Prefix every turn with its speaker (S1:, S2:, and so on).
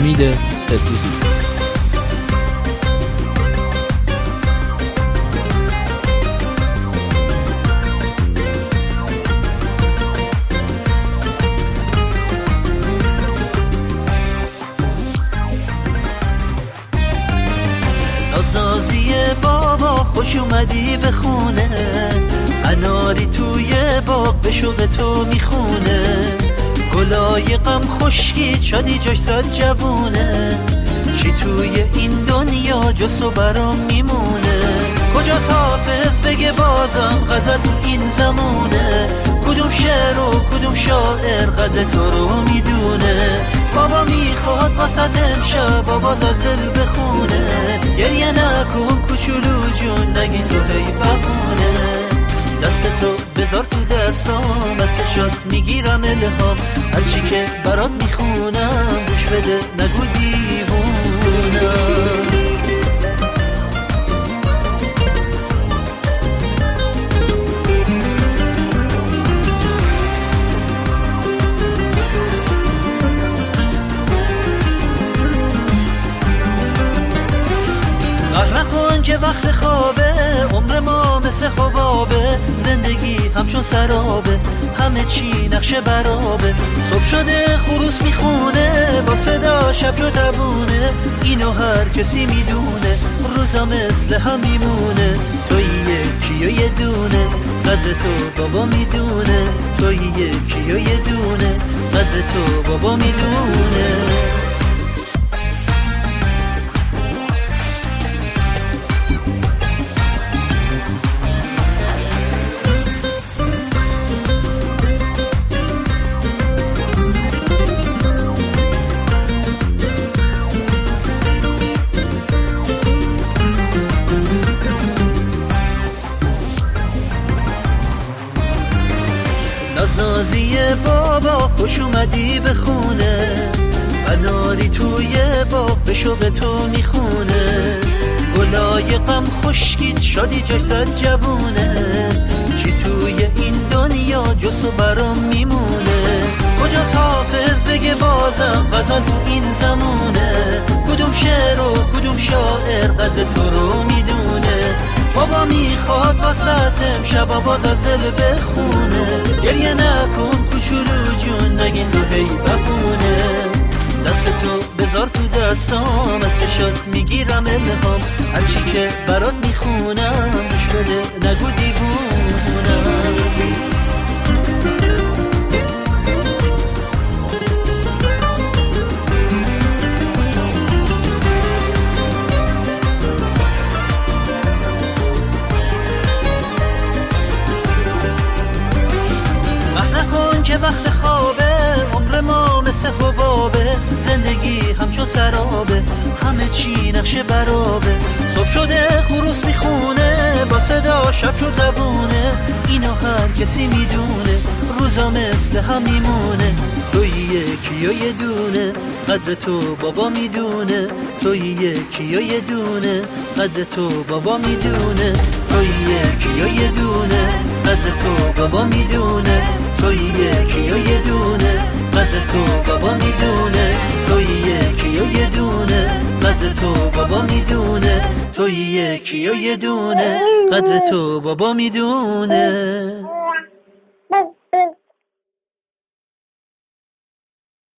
S1: امید سپیدی.
S2: نازنازی بابا خوش اومدی به خونه، اناری توی باغ به شوق تو میخونه، گلای غم خشکی شادی جاش زد جوونه، چی توی این دنیا جز تو برام میمونه، کجاست حافظ بگه بازم غزل این زمونه، کدوم شعر و کدوم شاعر قدر تو رو میدونه، بابا میخواد واسه امشب باز از دل بخونه، گریه نکن کوچولو جون نگی تو هی بخونه، دست تو بذار تو دستام از چشات میگیرم الهام، از چی که برات میخونم گوش بده نگو دیوونم. نکن که وقت خوابه، عمر ما مثل حبابه، زندگی همچون سرابه، همه چی نقشه برابه، صبح شده خروس میخونه با صدا شب جو دوونه، اینو هر کسی میدونه روزا مثل هم میمونه، توی یکی و یه دونه قدر تو بابا میدونه، توی یکی و یه دونه قدر تو بابا میدونه. نازنازی بابا خوش اومدی به خونه، اناری توی باغ به شوق تو میخونه، گلای غم خشکید شادی جاش زد جوونه، چی توی این دنیا جز تو برام میمونه، کجاست حافظ بگه بازم غزل این زمونه، کدوم شعر و کدوم شاعر قدر تو رو میدونه، بابا میخواد واسه امشب باز از دل بخونه، گریه نکن کوچولو جون نگین تو هی بخونه، دست تو بذار تو دستام از چشات میگیرم الهام، هرچی که برات میخونم گوش بده نگو دیوونم. که وقت خوابه، عمر ما مثل حبابه، زندگی همچون سرابه، همه چی نقشه برابه، صبح شده خروس میخونه با صدا شب شد روونه، اینو هر کسی میدونه روزا مثل هم میمونه، توی یکی و یه دونه قدر تو بابا میدونه، توی یکی و یه دونه قدر تو بابا میدونه، توی یکی و یه دونه قدر تو بابا میدونه، توی یکی و یه دونه قدر تو بابا میدونه، توی یکی و یه دونه قدر تو بابا میدونه، توی یکی و یه دونه قدر تو بابا میدونه.